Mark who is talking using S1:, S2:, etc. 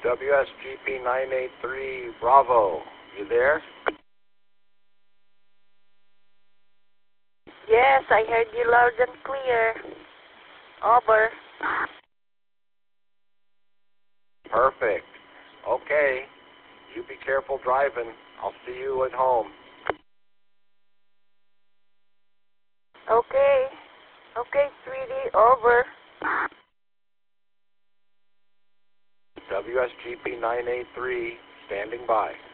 S1: WSGP 983 Bravo, you there?
S2: Yes, I heard you loud and clear. Over.
S1: Perfect. Okay. You be careful driving. I'll see you at home.
S2: Okay. Okay, sweetie, over.
S1: WSGP 983, standing by.